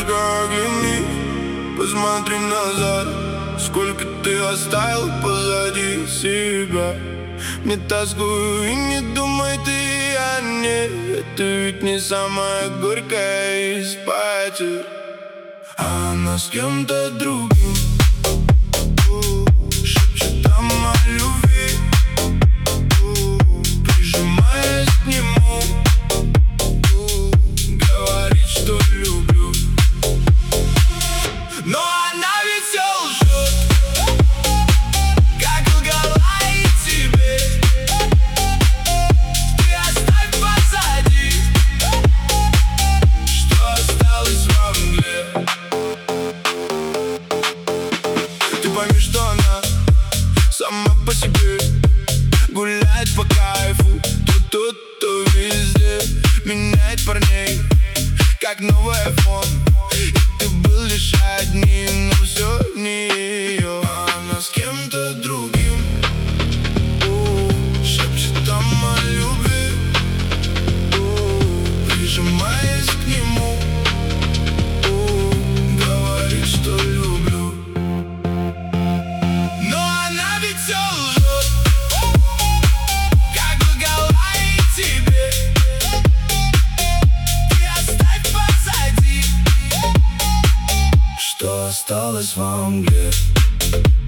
девушка, огляни, посмотри назад. Сколько ты оставил позади себя. Не тоскуй и не думай ты о ней. Это ведь не самая горькая из потерь. А она с кем-то другим шепчет там о любви, прижимаясь к нему, говорит, что люблю. Но она ведь все лжет, как лгала и тебе. Ты оставь позади, что осталось во мгле. Ты пойми, что она сама по себе гуляет по кайфу, то тут, то везде. Меняет парней, как новый iPhone. И ты был лишь одним, но все не ее. Она с кем-то другим шепчет там о любви, прижимаясь к нему, говорит, что люблю. Но она ведь все лжет, как лгала и тебе. Ты оставь позади, что осталось во мгле.